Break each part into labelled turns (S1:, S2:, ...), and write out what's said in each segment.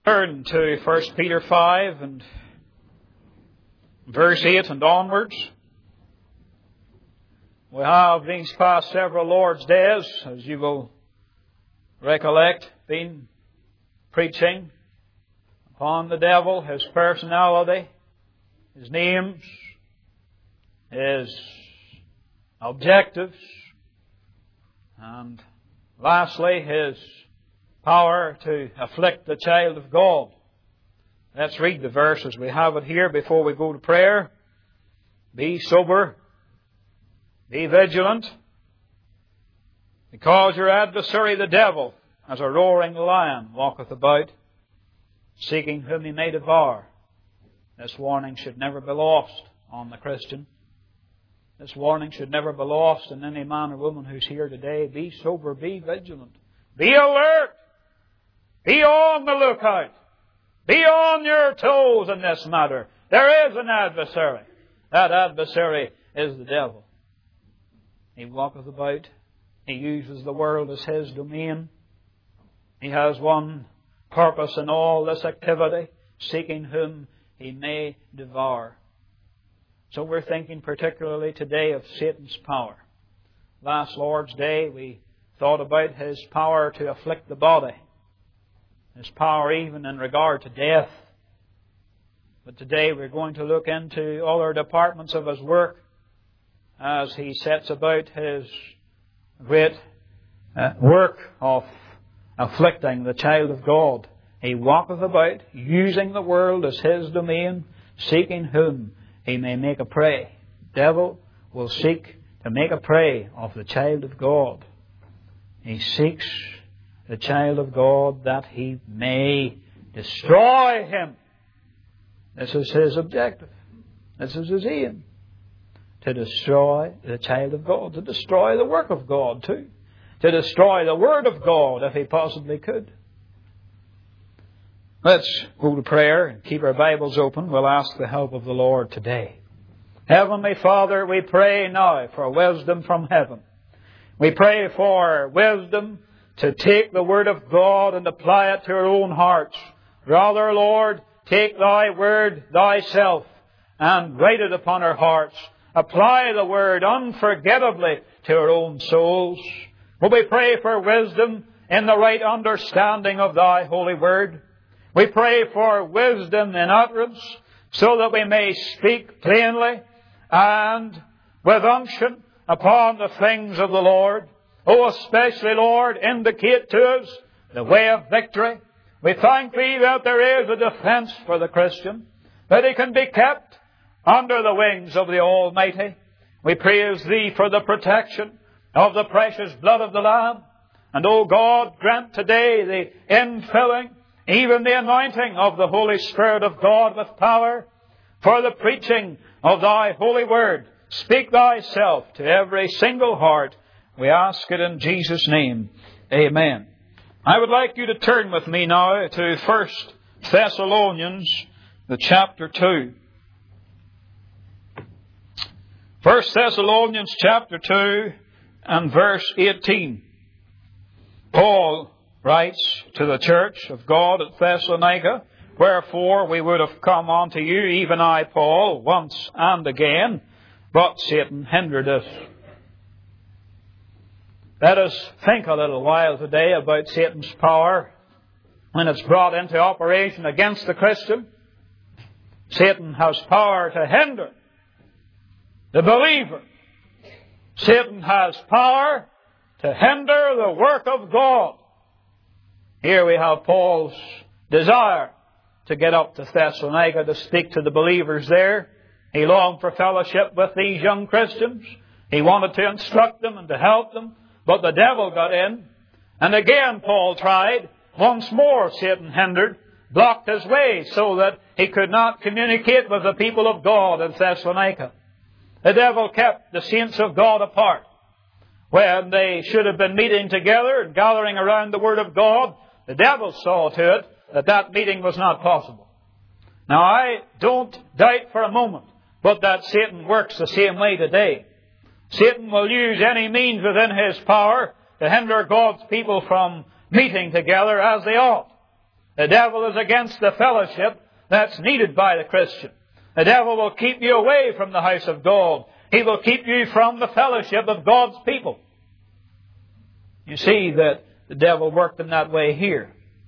S1: Turn to 1 Peter 5 and verse 8 and onwards. We have these past several Lord's days, as you will recollect, been preaching upon the devil, his personality, his names, his objectives, and lastly, his power to afflict the child of God. Let's read the verse as we have it here before we go to prayer. Be sober, be vigilant, because your adversary the devil, as a roaring lion, walketh about, seeking whom he may devour. This warning should never be lost on the Christian. This warning should never be lost in any man or woman who's here today. Be sober, be vigilant, be alert, be on the lookout, be on your toes in this matter. There is an adversary. That adversary is the devil. He walketh about. He uses the world as his domain. He has one purpose in all this activity, seeking whom he may devour. So we're thinking particularly today of Satan's power. Last Lord's Day we thought about his power to afflict the body, his power even in regard to death. But today we're going to look into other departments of his work as he sets about his great work of afflicting the child of God. He walketh about, using the world as his domain, seeking whom he may make a prey. The devil will seek to make a prey of the child of God. He seeks the child of God that he may destroy him. This is his objective. This is his aim. To destroy the child of God. To destroy the work of God too. To destroy the Word of God if he possibly could. Let's go to prayer and keep our Bibles open. We'll ask the help of the Lord today. Heavenly Father, we pray now for wisdom from heaven. We pray for wisdom to take the Word of God and apply it to our own hearts. Rather, Lord, take Thy Word Thyself and write it upon our hearts. Apply the Word unforgettably to our own souls. Will we pray for wisdom in the right understanding of Thy holy Word? We pray for wisdom in utterance so that we may speak plainly and with unction upon the things of the Lord. Oh, especially, Lord, indicate to us the way of victory. We thank Thee that there is a defense for the Christian, that he can be kept under the wings of the Almighty. We praise Thee for the protection of the precious blood of the Lamb. And, O God, grant today the infilling, even the anointing of the Holy Spirit of God with power for the preaching of Thy holy Word. Speak Thyself to every single heart. We ask it in Jesus' name. Amen. I would like you to turn with me now to 1 Thessalonians, the chapter 2. 1 Thessalonians chapter 2 and verse 18. Paul writes to the church of God at Thessalonica, wherefore we would have come unto you, even I, Paul, once and again, but Satan hindered us. Let us think a little while today about Satan's power when it's brought into operation against the Christian. Satan has power to hinder the believer. Satan has power to hinder the work of God. Here we have Paul's desire to get up to Thessalonica to speak to the believers there. He longed for fellowship with these young Christians. He wanted to instruct them and to help them. But the devil got in. And again Paul tried. Once more Satan hindered, blocked his way so that he could not communicate with the people of God in Thessalonica. The devil kept the saints of God apart. When they should have been meeting together and gathering around the Word of God, the devil saw to it that that meeting was not possible. Now, I don't doubt for a moment but that Satan works the same way today. Satan will use any means within his power to hinder God's people from meeting together as they ought. The devil is against the fellowship that's needed by the Christian. The devil will keep you away from the house of God. He will keep you from the fellowship of God's people. You see that the devil worked in that way here.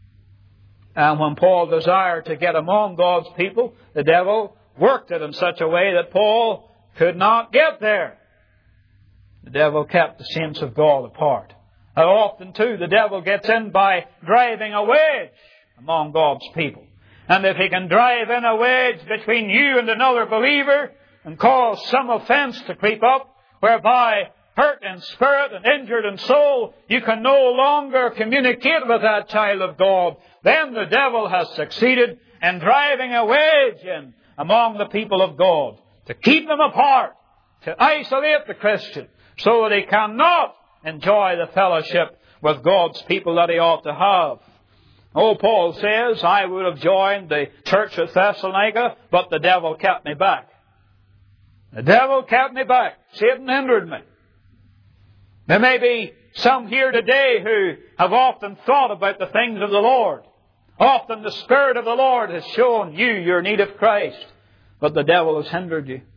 S1: And when Paul desired to get among God's people, the devil worked it in such a way that Paul could not get there. The devil kept the saints of God apart. How often, too, the devil gets in by driving a wedge among God's people. And if he can drive in a wedge between you and another believer and cause some offense to creep up, whereby hurt in spirit and injured in soul, you can no longer communicate with that child of God, then the devil has succeeded in driving a wedge in among the people of God, to keep them apart, to isolate the Christian, so that he cannot enjoy the fellowship with God's people that he ought to have. Oh, Paul says, I would have joined the church of Thessalonica, but the devil kept me back. The devil kept me back. Satan hindered me. There may be some here today who have often thought about the things of the Lord. Often the Spirit of the Lord has shown you your need of Christ, but the devil has hindered you.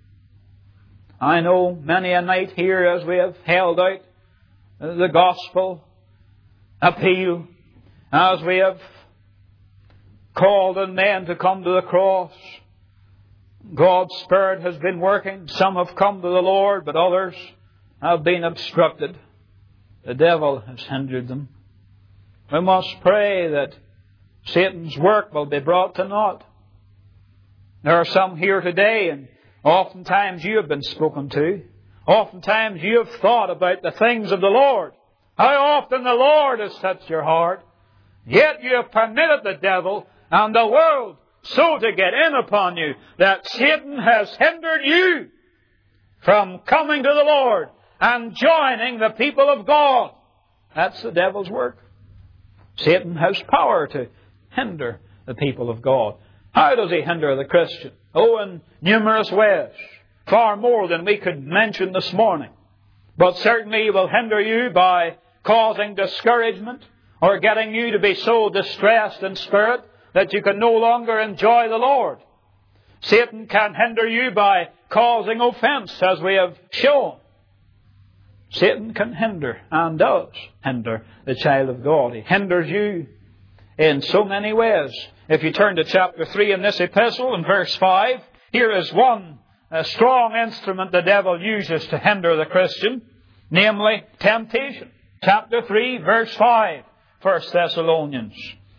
S1: I know many a night here as we have held out the gospel appeal, as we have called on men to come to the cross, God's Spirit has been working. Some have come to the Lord, but others have been obstructed. The devil has hindered them. We must pray that Satan's work will be brought to naught. There are some here today, and oftentimes you have been spoken to. Oftentimes you have thought about the things of the Lord. How often the Lord has touched your heart. Yet you have permitted the devil and the world so to get in upon you that Satan has hindered you from coming to the Lord and joining the people of God. That's the devil's work. Satan has power to hinder the people of God. How does he hinder the Christian? Oh, in numerous ways. Far more than we could mention this morning. But certainly he will hinder you by causing discouragement or getting you to be so distressed in spirit that you can no longer enjoy the Lord. Satan can hinder you by causing offense, as we have shown. Satan can hinder and does hinder the child of God. He hinders you in so many ways. If you turn to chapter 3 in this epistle, in verse 5, here is one strong instrument the devil uses to hinder the Christian, namely temptation. Chapter 3, verse 5, 1 Thessalonians.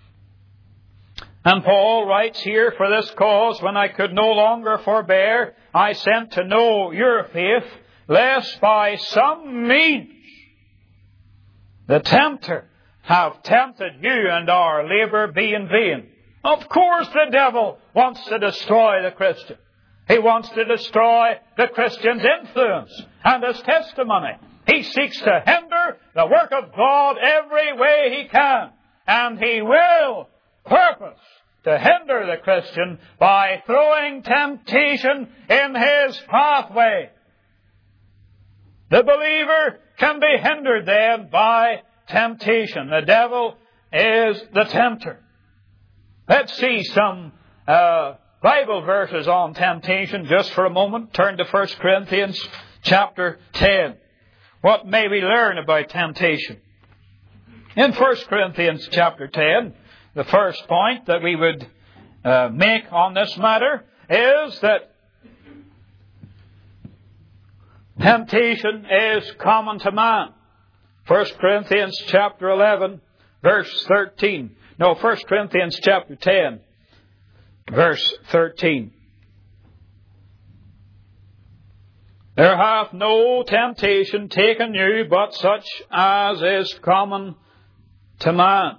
S1: And Paul writes here, for this cause, when I could no longer forbear, I sent to know your faith, lest by some means the tempter have tempted you and our labour be in vain. Of course the devil wants to destroy the Christian. He wants to destroy the Christian's influence and his testimony. He seeks to hinder the work of God every way he can. And he will purpose to hinder the Christian by throwing temptation in his pathway. The believer can be hindered then by temptation. The devil is the tempter. Let's see some Bible verses on temptation just for a moment. Turn to 1 Corinthians chapter 10. What may we learn about temptation? In 1 Corinthians chapter 10, the first point that we would make on this matter is that temptation is common to man. 1 Corinthians chapter 11, verse 13. No, 1 Corinthians chapter 10, verse 13. There hath no temptation taken you but such as is common to man.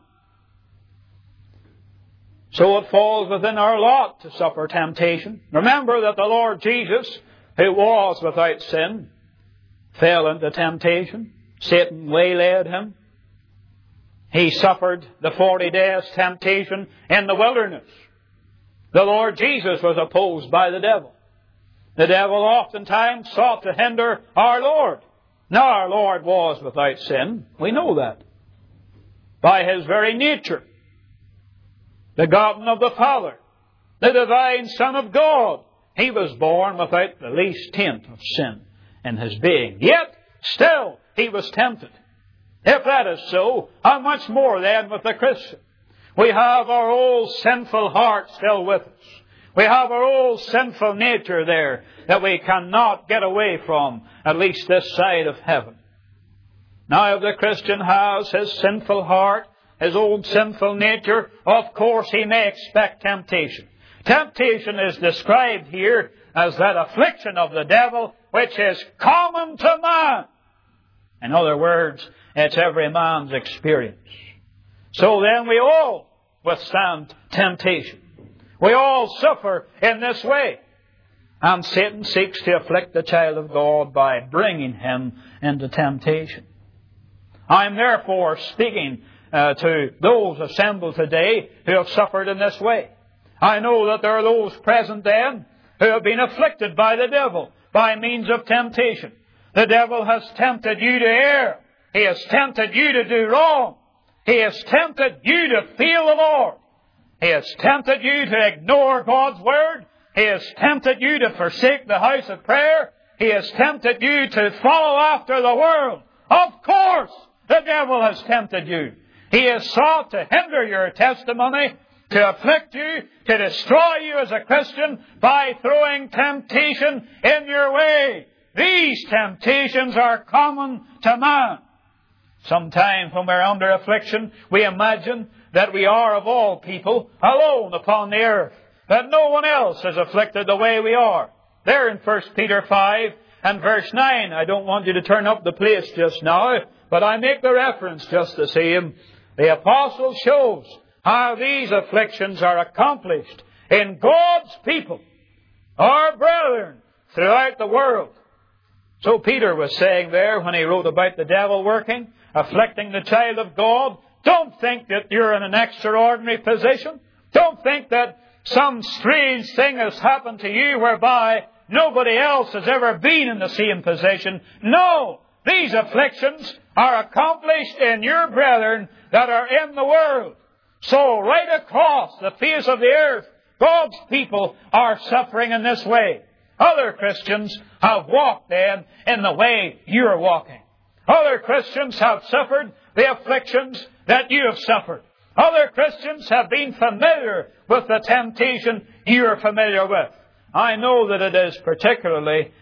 S1: So it falls within our lot to suffer temptation. Remember that the Lord Jesus, who was without sin, fell into temptation. Satan waylaid him. He suffered the 40 days temptation in the wilderness. The Lord Jesus was opposed by the devil. The devil oftentimes sought to hinder our Lord. Now our Lord was without sin. We know that. By His very nature. begotten of the Father, the divine Son of God. He was born without the least taint of sin in his being. Yet, still, he was tempted. If that is so, how much more then with the Christian? We have our old sinful heart still with us. We have our old sinful nature there that we cannot get away from, at least this side of heaven. Now, if the Christian has his sinful heart, his old sinful nature, of course he may expect temptation. Temptation is described here as that affliction of the devil which is common to man. In other words, it's every man's experience. So then we all withstand temptation. We all suffer in this way. And Satan seeks to afflict the child of God by bringing him into temptation. I am therefore speaking to those assembled today who have suffered in this way. I know that there are those present then who have been afflicted by the devil by means of temptation. The devil has tempted you to err. He has tempted you to do wrong. He has tempted you to fail the Lord. He has tempted you to ignore God's Word. He has tempted you to forsake the house of prayer. He has tempted you to follow after the world. Of course, the devil has tempted you. He has sought to hinder your testimony, to afflict you, to destroy you as a Christian by throwing temptation in your way. These temptations are common to man. Sometimes when we're under affliction, we imagine that we are of all people alone upon the earth, that no one else is afflicted the way we are. There in 1 Peter 5 and verse 9, I don't want you to turn up the place just now, but I make the reference just the same. The apostle shows how these afflictions are accomplished in God's people, our brethren, throughout the world. So Peter was saying there when he wrote about the devil working, afflicting the child of God, don't think that you're in an extraordinary position. Don't think that some strange thing has happened to you whereby nobody else has ever been in the same position. No! These afflictions are accomplished in your brethren that are in the world. So right across the face of the earth, God's people are suffering in this way. Other Christians have walked then in the way you're walking. Other Christians have suffered the afflictions that you have suffered. Other Christians have been familiar with the temptation you are familiar with. I know that it is particularly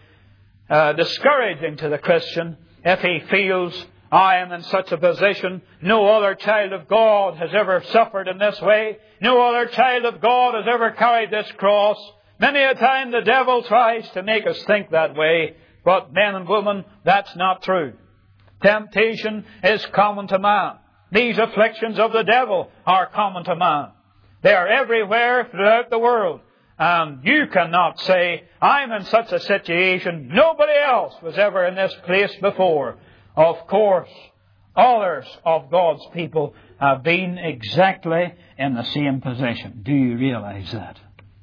S1: discouraging to the Christian if he feels, I am in such a position. No other child of God has ever suffered in this way. No other child of God has ever carried this cross. Many a time the devil tries to make us think that way, but men and women, that's not true. Temptation is common to man. These afflictions of the devil are common to man. They are everywhere throughout the world. And you cannot say, I'm in such a situation. Nobody else was ever in this place before. Of course, others of God's people have been exactly in the same position. Do you realize that?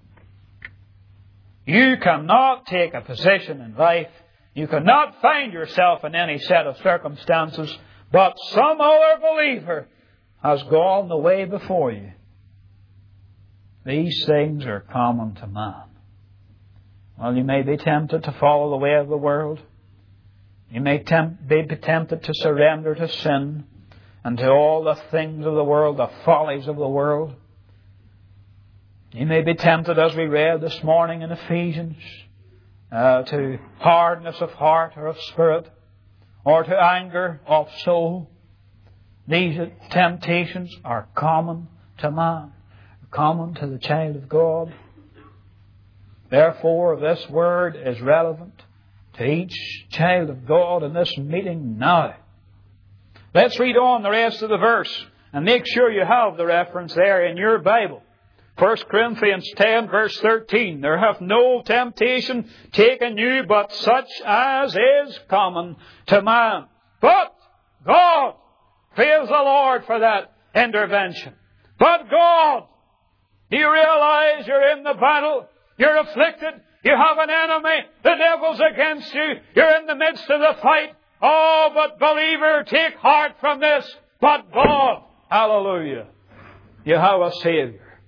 S1: You cannot take a position in life. You cannot find yourself in any set of circumstances, but some other believer has gone the way before you. These things are common to man. Well, you may be tempted to follow the way of the world. You may be tempted to surrender to sin and to all the things of the world, the follies of the world. You may be tempted, as we read this morning in Ephesians, to hardness of heart or of spirit, or to anger of soul. These temptations are common to man, common to the child of God. Therefore, this word is relevant to each child of God in this meeting now. Let's read on the rest of the verse and make sure you have the reference there in your Bible. 1 Corinthians 10 verse 13, there hath no temptation taken you but such as is common to man. But God, praise the Lord for that intervention. But God, do you realize you're in the battle? You're afflicted. You have an enemy. The devil's against you. You're in the midst of the fight. Oh, but believer, take heart from this. But God, hallelujah, you have a Savior.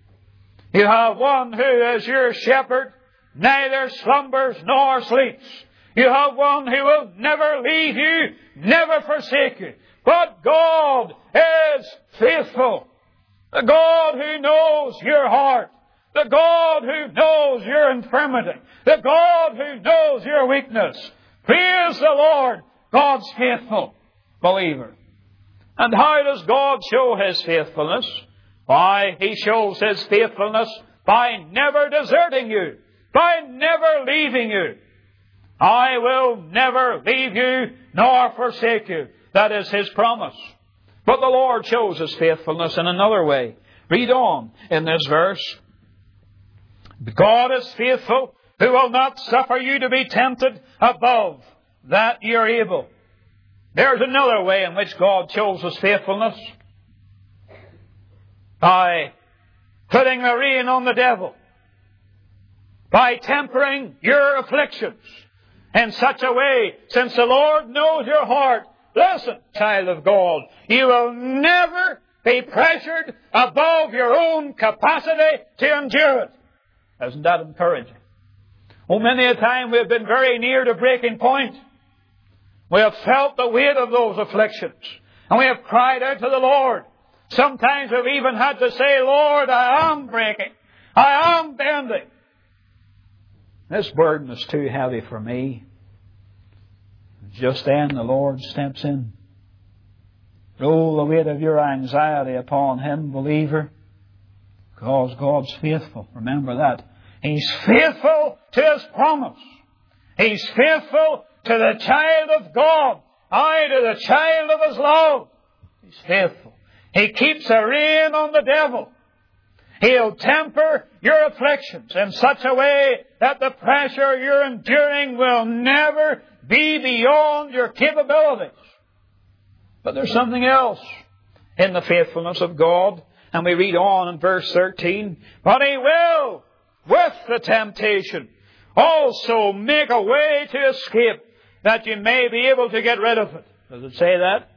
S1: You have one who is your shepherd, neither slumbers nor sleeps. You have one who will never leave you, never forsake you. But God is faithful. The God who knows your heart. The God who knows your infirmity. The God who knows your weakness. Praise the Lord. God's faithful believer. And how does God show His faithfulness? Why, He shows His faithfulness by never deserting you, by never leaving you. I will never leave you nor forsake you. That is His promise. But the Lord shows His faithfulness in another way. Read on in this verse. God is faithful, who will not suffer you to be tempted above that you're able. There's another way in which God shows His faithfulness. By putting the rein on the devil. By tempering your afflictions in such a way, since the Lord knows your heart. Listen, child of God, you will never be pressured above your own capacity to endure it. Isn't that encouraging? Oh, many a time we've been very near to breaking point. We have felt the weight of those afflictions, and we have cried out to the Lord. Sometimes we've even had to say, Lord, I am breaking. I am bending. This burden is too heavy for me. Just then the Lord steps in. Roll the weight of your anxiety upon Him, believer, because God's faithful. Remember that. He's faithful to His promise. He's faithful to the child of God. Aye, to the child of His love. He's faithful. He keeps a rein on the devil. He'll temper your afflictions in such a way that the pressure you're enduring will never be beyond your capabilities. But there's something else in the faithfulness of God. And we read on in verse 13. But He will, with the temptation, also make a way to escape, that you may be able to get rid of it. Does it say that?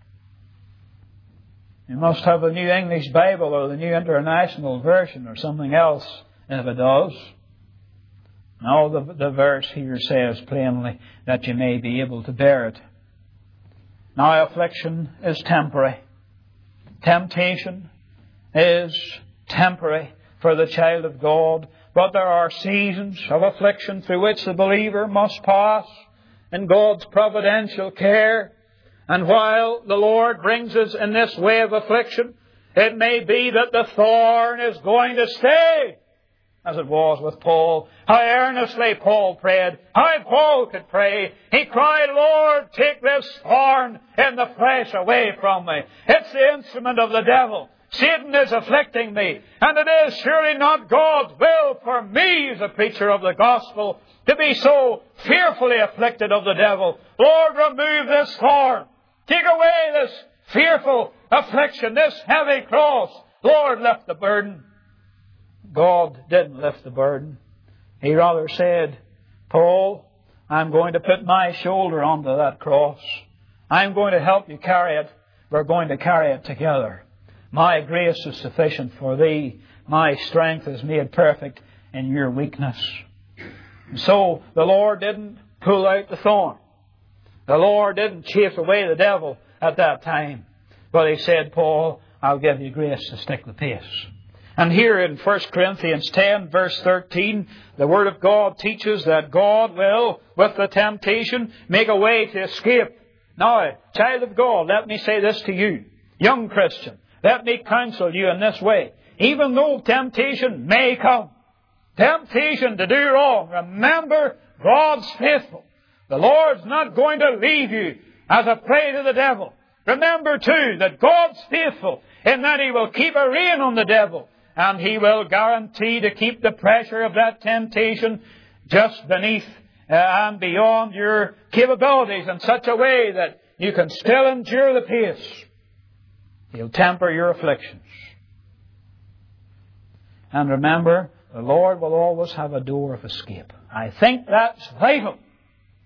S1: You must have a New English Bible or the New International Version or something else if it does. No, the verse here says plainly that you may be able to bear it. Now, affliction is temporary. Temptation is temporary for the child of God. But there are seasons of affliction through which the believer must pass in God's providential care. And while the Lord brings us in this way of affliction, it may be that the thorn is going to stay, as it was with Paul. How earnestly Paul prayed. How Paul could pray. He cried, Lord, take this thorn in the flesh away from me. It's the instrument of the devil. Satan is afflicting me. And it is surely not God's will for me as a preacher of the gospel to be so fearfully afflicted of the devil. Lord, remove this thorn. Take away this fearful affliction, this heavy cross. Lord, lift the burden. God didn't lift the burden. He rather said, Paul, I'm going to put my shoulder onto that cross. I'm going to help you carry it. We're going to carry it together. My grace is sufficient for thee. My strength is made perfect in your weakness. And so the Lord didn't pull out the thorn. The Lord didn't chase away the devil at that time. But He said, Paul, I'll give you grace to stick the pace. And here in 1 Corinthians 10, verse 13, the Word of God teaches that God will, with the temptation, make a way to escape. Now, child of God, let me say this to you. Young Christian, let me counsel you in this way. Even though temptation may come, temptation to do wrong, remember God's faithful. The Lord's not going to leave you as a prey to the devil. Remember, too, that God's faithful in that He will keep a rein on the devil. And He will guarantee to keep the pressure of that temptation just beneath and beyond your capabilities in such a way that you can still endure the pace. He'll temper your afflictions. And remember, the Lord will always have a door of escape. I think that's vital.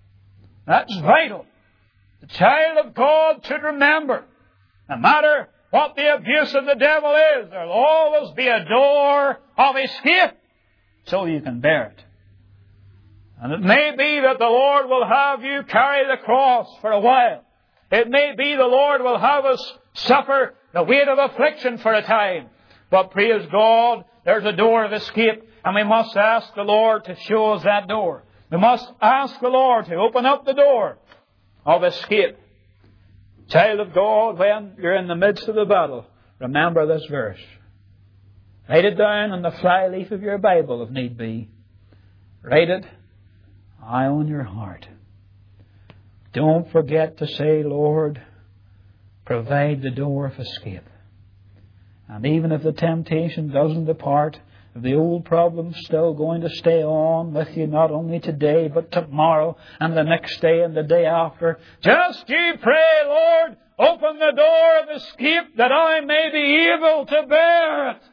S1: That's vital. The child of God should remember, no matter what the abuse of the devil is, there will always be a door of escape so you can bear it. And it may be that the Lord will have you carry the cross for a while. It may be the Lord will have us suffer the weight of affliction for a time. But praise God, there's a door of escape, and we must ask the Lord to show us that door. We must ask the Lord to open up the door of escape. Child of God, when you're in the midst of the battle, remember this verse. Write it down on the flyleaf of your Bible if need be. Write it high on your heart. Don't forget to say, Lord, provide the door of escape. And even if the temptation doesn't depart, if the old problem's still going to stay on with you, not only today, but tomorrow and the next day and the day after, just you pray, Lord, open the door of escape that I may be able to bear it.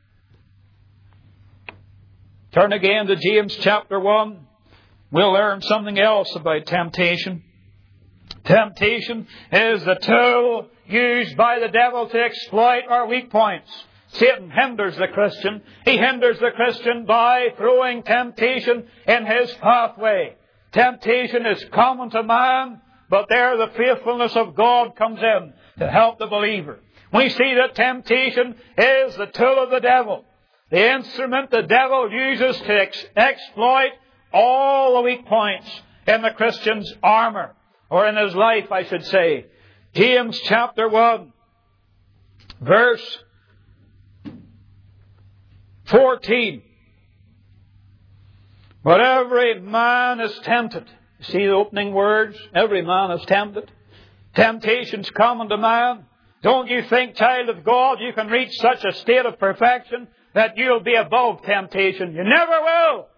S1: Turn again to James chapter 1. We'll learn something else about temptation. Temptation is the tool used by the devil to exploit our weak points. Satan hinders the Christian. He hinders the Christian by throwing temptation in his pathway. Temptation is common to man, but there the faithfulness of God comes in to help the believer. We see that temptation is the tool of the devil, the instrument the devil uses to exploit all the weak points in the Christian's armor, or in his life, I should say. James chapter 1, verse 14. But every man is tempted. You see the opening words? Every man is tempted. Temptation's common to man. Don't you think, child of God, you can reach such a state of perfection that you'll be above temptation? You never will.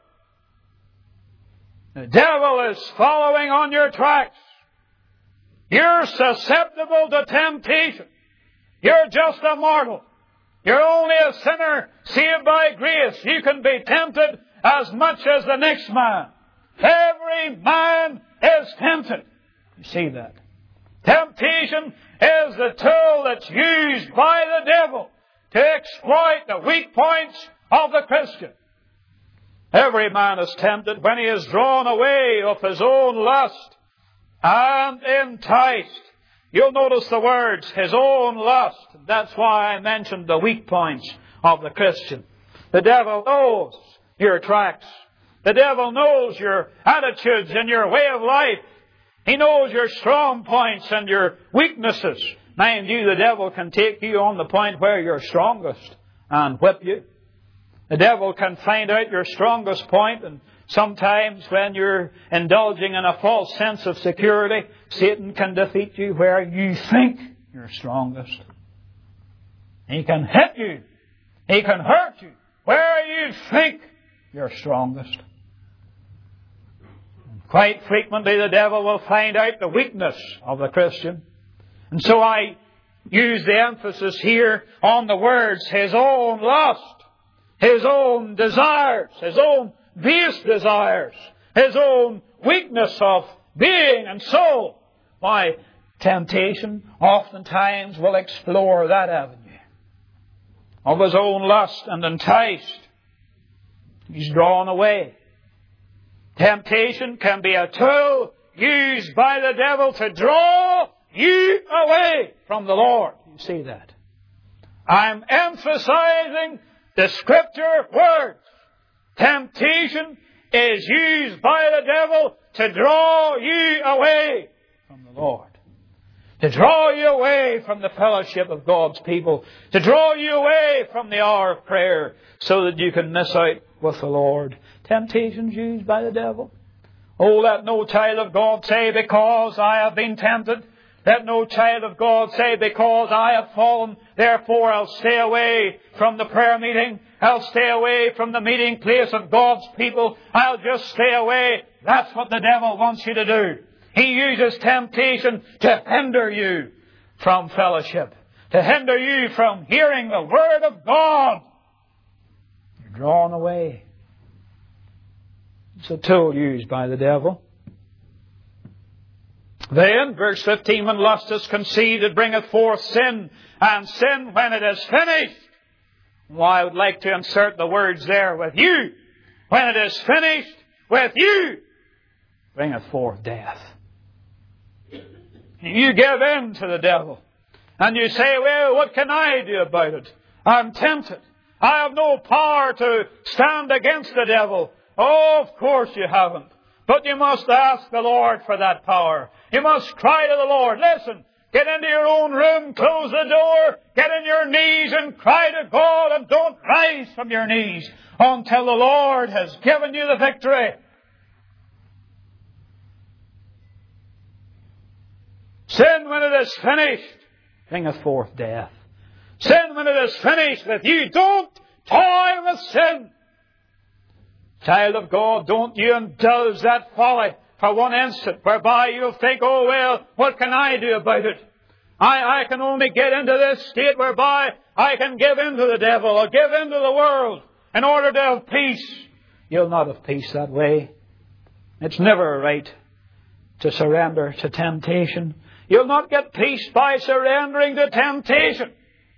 S1: The devil is following on your tracks. You're susceptible to temptation. You're just a mortal. You're only a sinner saved by grace. You can be tempted as much as the next man. Every man is tempted. You see that? Temptation is the tool that's used by the devil to exploit the weak points of the Christian. Every man is tempted when he is drawn away of his own lust and enticed. You'll notice the words, his own lust. That's why I mentioned the weak points of the Christian. The devil knows your tracks. The devil knows your attitudes and your way of life. He knows your strong points and your weaknesses. Mind you, the devil can take you on the point where you're strongest and whip you. The devil can find out your strongest point, and sometimes when you're indulging in a false sense of security, Satan can defeat you where you think you're strongest. He can hit you. He can hurt you where you think you're strongest. And quite frequently the devil will find out the weakness of the Christian. And so I use the emphasis here on the words, his own lust, his own desires, his own base desires, his own weakness of being and soul. Why, temptation oftentimes will explore that avenue of his own lust and enticed. He's drawn away. Temptation can be a tool used by the devil to draw you away from the Lord. You see that? I'm emphasizing the Scripture words. Temptation is used by the devil to draw you away from the Lord. To draw you away from the fellowship of God's people. To draw you away from the hour of prayer so that you can miss out with the Lord. Temptation's used by the devil. Oh, let no child of God say, because I have been tempted. Let no child of God say, because I have fallen, therefore I'll stay away from the prayer meeting. I'll stay away from the meeting place of God's people. I'll just stay away. That's what the devil wants you to do. He uses temptation to hinder you from fellowship, to hinder you from hearing the Word of God. You're drawn away. It's a tool used by the devil. Then, verse 15, when lust is conceived, it bringeth forth sin. And sin, when it is finished. Well, I would like to insert the words there, with you. When it is finished, with you, bringeth forth death. You give in to the devil. And you say, well, what can I do about it? I'm tempted. I have no power to stand against the devil. Oh, of course you haven't. But you must ask the Lord for that power. You must cry to the Lord. Listen, get into your own room, close the door, get on your knees and cry to God, and don't rise from your knees until the Lord has given you the victory. Sin, when it is finished, bringeth forth death. Sin, when it is finished with you, don't toy with sin. Child of God, don't you indulge that folly for one instant, whereby you'll think, oh well, what can I do about it? I can only get into this state whereby I can give in to the devil or give in to the world in order to have peace. You'll not have peace that way. It's never right to surrender to temptation. You'll not get peace by surrendering to temptation.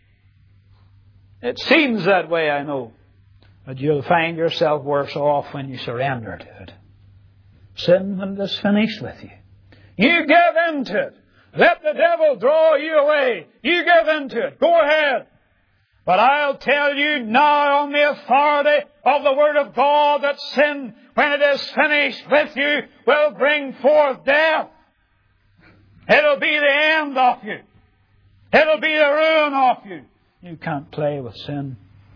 S1: It seems that way, I know. But you'll find yourself worse off when you surrender to it. Sin, when it is finished with you, you give in to it. Let the devil draw you away. You give in to it. Go ahead. But I'll tell you now on the authority of the Word of God that sin, when it is finished with you, will bring forth death. It'll be the end of you. It'll be the ruin of you. You can't play with sin.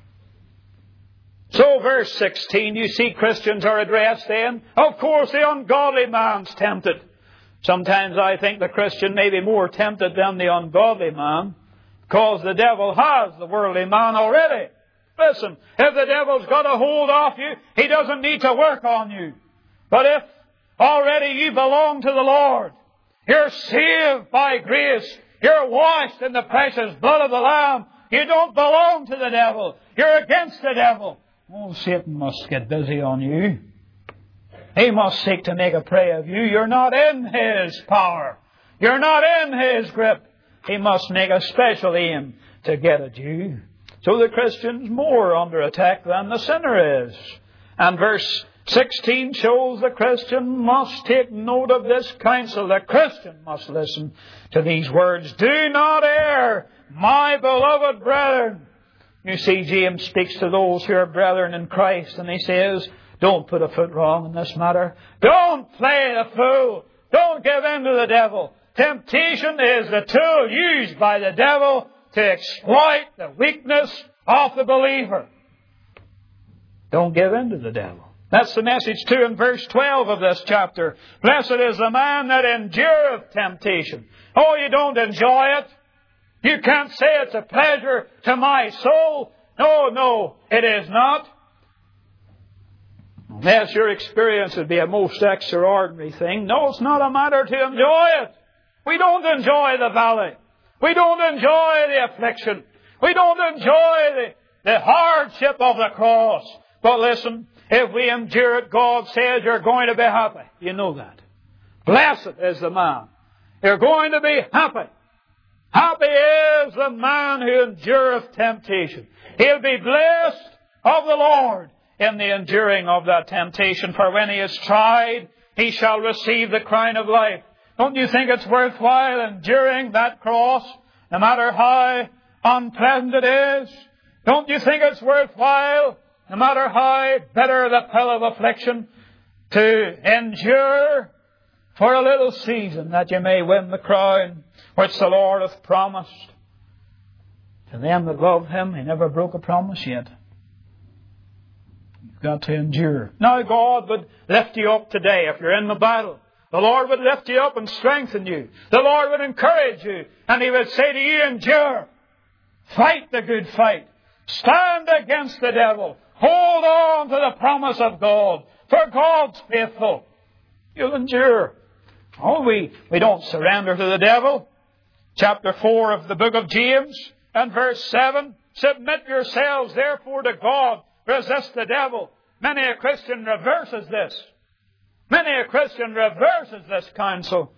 S1: So verse 16, you see Christians are addressed then. Of course, the ungodly man's tempted. Sometimes I think the Christian may be more tempted than the ungodly man, because the devil has the worldly man already. Listen, if the devil's got a hold of you, he doesn't need to work on you. But if already you belong to the Lord, you're saved by grace, you're washed in the precious blood of the Lamb, you don't belong to the devil, you're against the devil. Oh, Satan must get busy on you. He must seek to make a prey of you. You're not in his power. You're not in his grip. He must make a special aim to get at you. So the Christian's more under attack than the sinner is. And verse 16 shows the Christian must take note of this counsel. The Christian must listen to these words. Do not err, my beloved brethren. You see, James speaks to those who are brethren in Christ, and he says, don't put a foot wrong in this matter. Don't play the fool. Don't give in to the devil. Temptation is the tool used by the devil to exploit the weakness of the believer. Don't give in to the devil. That's the message too in verse 12 of this chapter. Blessed is the man that endureth temptation. Oh, you don't enjoy it. You can't say it's a pleasure to my soul. No, it is not. Unless your experience would be a most extraordinary thing. No, it's not a matter to enjoy it. We don't enjoy the valley. We don't enjoy the affliction. We don't enjoy the hardship of the cross. But listen, if we endure it, God says you're going to be happy. You know that. Blessed is the man. You're going to be happy. Happy is the man who endureth temptation. He'll be blessed of the Lord in the enduring of that temptation. For when he is tried, he shall receive the crown of life. Don't you think it's worthwhile enduring that cross, no matter how unpleasant it is? Don't you think it's worthwhile, no matter how bitter the pill of affliction, to endure for a little season, that you may win the crown which the Lord hath promised? To them that love him, he never broke a promise yet. You've got to endure. Now God would lift you up today if you're in the battle. The Lord would lift you up and strengthen you. The Lord would encourage you. And he would say to you, endure. Fight the good fight. Stand against the devil. Hold on to the promise of God. For God's faithful. You'll endure. Oh, we don't surrender to the devil. Chapter 4 of the book of James and verse 7. Submit yourselves therefore to God. Resist the devil. Many a Christian reverses this. Many a Christian reverses this counsel.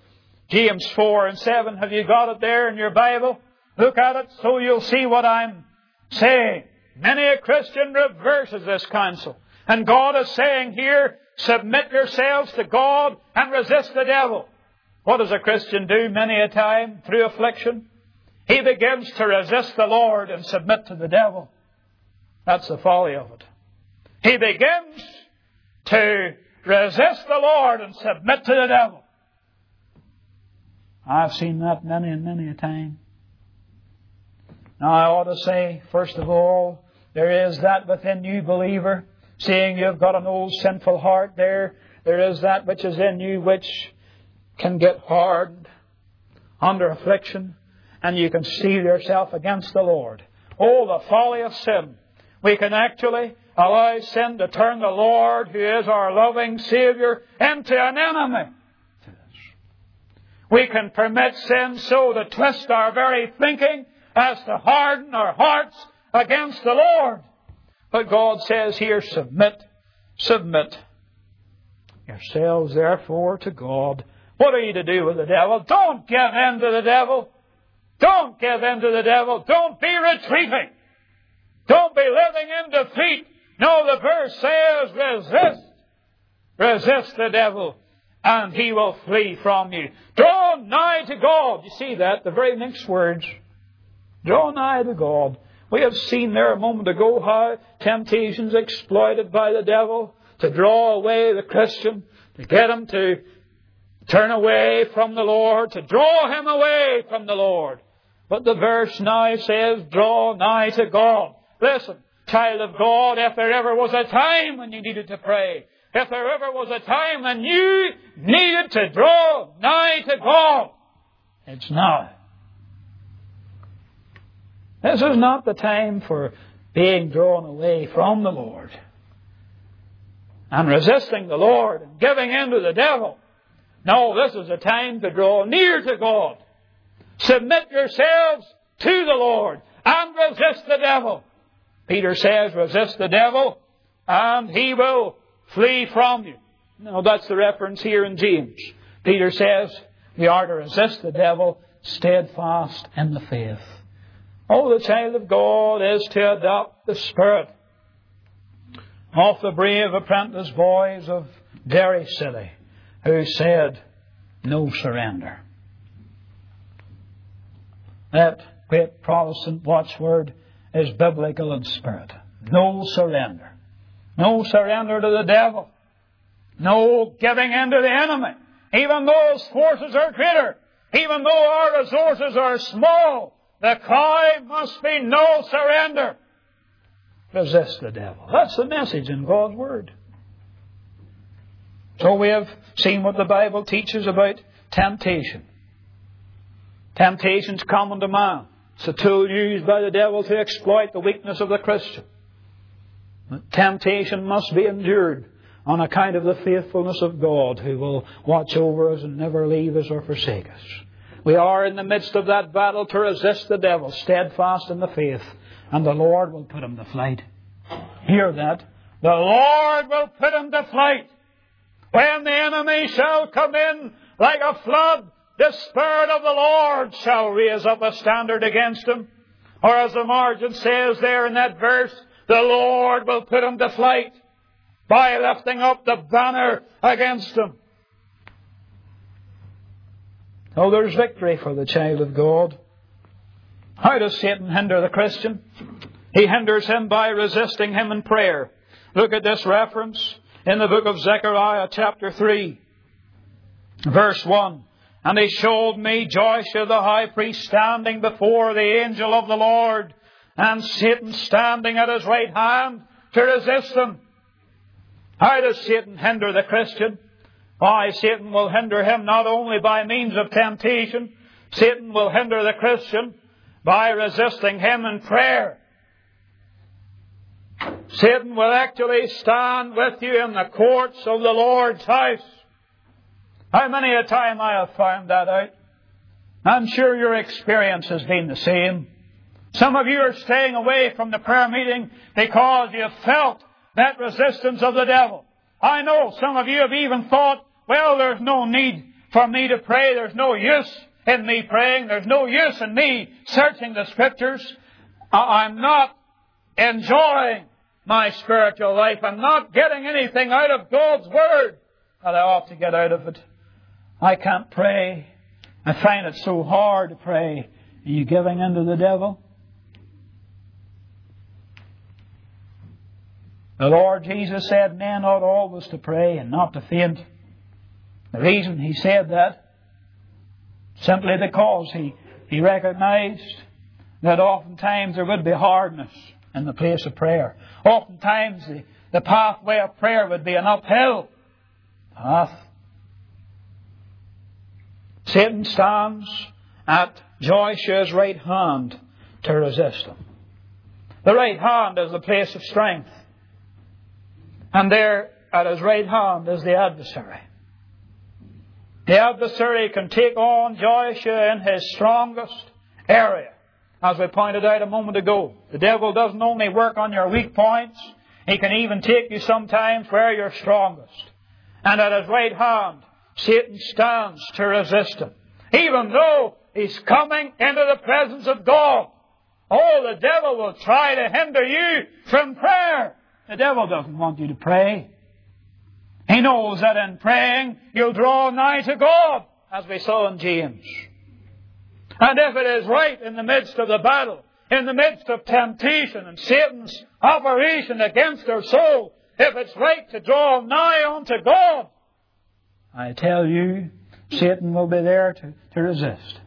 S1: James 4:7. Have you got it there in your Bible? Look at it so you'll see what I'm saying. Many a Christian reverses this counsel. And God is saying here, submit yourselves to God and resist the devil. What does a Christian do many a time through affliction? He begins to resist the Lord and submit to the devil. That's the folly of it. He begins to resist the Lord and submit to the devil. I've seen that many and many a time. Now I ought to say, first of all, there is that within you, believer, seeing you've got an old sinful heart there is that which is in you which can get hard under affliction, and you can steel yourself against the Lord. Oh, the folly of sin. We can actually allow sin to turn the Lord, who is our loving Savior, into an enemy. We can permit sin so to twist our very thinking as to harden our hearts against the Lord. But God says here, submit yourselves therefore to God. What are you to do with the devil? Don't give in to the devil. Don't give in to the devil. Don't be retreating. Don't be living in defeat. No, the verse says, resist the devil, and he will flee from you. Draw nigh to God. You see that? The very next words. Draw nigh to God. We have seen there a moment ago how temptations exploited by the devil to draw away the Christian, to get him to turn away from the Lord, to draw him away from the Lord. But the verse now says, draw nigh to God. Listen, child of God, if there ever was a time when you needed to pray, if there ever was a time when you needed to draw nigh to God, it's now. This is not the time for being drawn away from the Lord and resisting the Lord and giving in to the devil. No, this is a time to draw near to God. Submit yourselves to the Lord and resist the devil. Peter says, resist the devil and he will flee from you. Now that's the reference here in James. Peter says we are to resist the devil steadfast in the faith. Oh, the child of God is to adopt the spirit of the brave apprentice boys of Derry City who said, no surrender. That great Protestant watchword is biblical in spirit. No surrender. No surrender to the devil. No giving in to the enemy. Even though his forces are greater, even though our resources are small, the cry must be no surrender. Resist the devil. That's the message in God's Word. So we have seen what the Bible teaches about temptation. Temptation's common to man. It's a tool used by the devil to exploit the weakness of the Christian. But temptation must be endured on account of the faithfulness of God, who will watch over us and never leave us or forsake us. We are in the midst of that battle to resist the devil, steadfast in the faith, and the Lord will put him to flight. Hear that. The Lord will put him to flight. When the enemy shall come in like a flood, the Spirit of the Lord shall raise up a standard against him. Or as the margin says there in that verse, the Lord will put him to flight by lifting up the banner against him. Oh, there's victory for the child of God. How does Satan hinder the Christian? He hinders him by resisting him in prayer. Look at this reference in the book of Zechariah chapter 3, verse 1. And he showed me Joshua the high priest standing before the angel of the Lord, and Satan standing at his right hand to resist him. How does Satan hinder the Christian? Why, Satan will hinder him not only by means of temptation. Satan will hinder the Christian by resisting him in prayer. Satan will actually stand with you in the courts of the Lord's house. How many a time I have found that out. I'm sure your experience has been the same. Some of you are staying away from the prayer meeting because you have felt that resistance of the devil. I know some of you have even thought, well, there's no need for me to pray. There's no use in me praying. There's no use in me searching the Scriptures. I'm not enjoying my spiritual life. I'm not getting anything out of God's Word that I ought to get out of it. I can't pray. I find it so hard to pray. Are you giving in to the devil? The Lord Jesus said men ought always to pray and not to faint. The reason He said that, simply because He recognized that oftentimes there would be hardness in the place of prayer. Oftentimes the pathway of prayer would be an uphill path. Satan stands at Joshua's right hand to resist him. The right hand is the place of strength. And there at his right hand is the adversary. The adversary can take on Joshua in his strongest area. As we pointed out a moment ago, the devil doesn't only work on your weak points, he can even take you sometimes where you're strongest. And at his right hand, Satan stands to resist him. Even though he's coming into the presence of God. Oh, the devil will try to hinder you from prayer. The devil doesn't want you to pray. He knows that in praying, you'll draw nigh to God, as we saw in James. And if it is right in the midst of the battle, in the midst of temptation and Satan's operation against our soul, if it's right to draw nigh unto God, I tell you, Satan will be there to resist.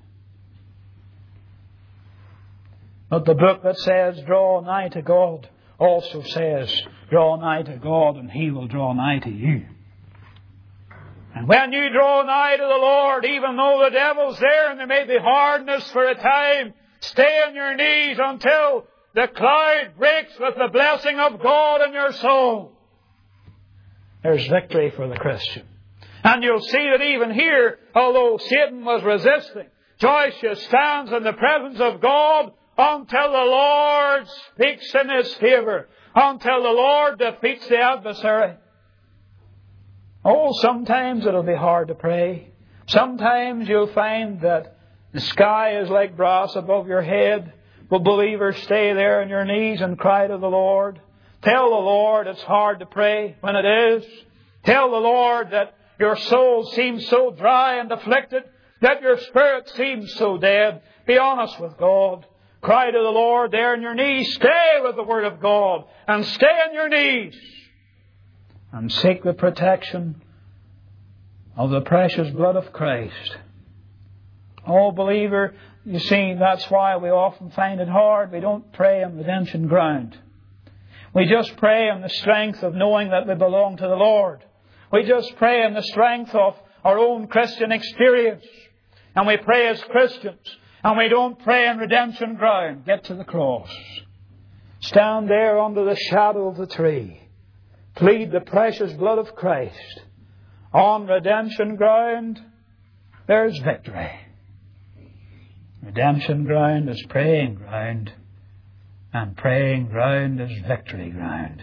S1: But the book that says, draw nigh to God, also says, draw nigh to God and He will draw nigh to you. And when you draw nigh to the Lord, even though the devil's there and there may be hardness for a time, stay on your knees until the cloud breaks with the blessing of God in your soul. There's victory for the Christian. And you'll see that even here, although Satan was resisting, Joshua stands in the presence of God until the Lord speaks in his favor, until the Lord defeats the adversary. Oh, sometimes it'll be hard to pray. Sometimes you'll find that the sky is like brass above your head. But believers, stay there on your knees and cry to the Lord. Tell the Lord it's hard to pray when it is. Tell the Lord that your soul seems so dry and afflicted, that your spirit seems so dead. Be honest with God. Cry to the Lord there on your knees. Stay with the Word of God and stay on your knees and seek the protection of the precious blood of Christ. Oh, believer, you see, that's why we often find it hard. We don't pray on redemption ground. We just pray on the strength of knowing that we belong to the Lord. We just pray on the strength of our own Christian experience. And we pray as Christians. And we don't pray on redemption ground. Get to the cross. Stand there under the shadow of the tree. Plead the precious blood of Christ. On redemption ground, there's victory. Redemption ground is praying ground. And praying ground is victory ground.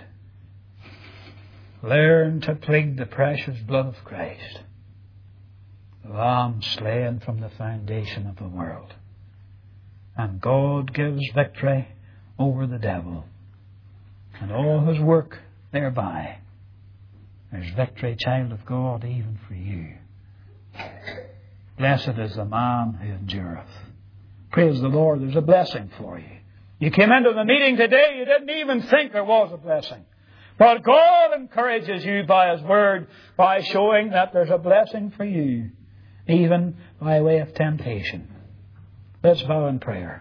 S1: Learn to plead the precious blood of Christ, the Lamb slain from the foundation of the world. And God gives victory over the devil and all his work thereby. There's victory, child of God, even for you. Blessed is the man who endureth. Praise the Lord, there's a blessing for you. You came into the meeting today, you didn't even think there was a blessing. But God encourages you by His Word, by showing that there's a blessing for you, even by way of temptation. Let's bow in prayer.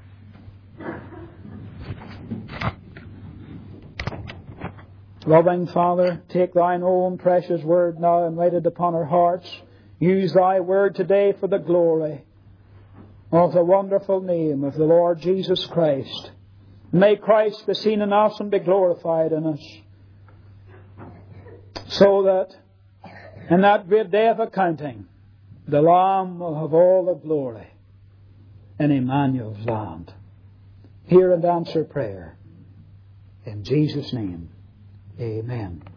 S1: Loving Father, take Thine own precious Word now and write it upon our hearts. Use Thy Word today for the glory of the wonderful name of the Lord Jesus Christ. May Christ be seen in us and be glorified in us, so that in that great day of accounting, the Lamb will have all the glory in Emmanuel's land. Hear and answer prayer. In Jesus' name, amen.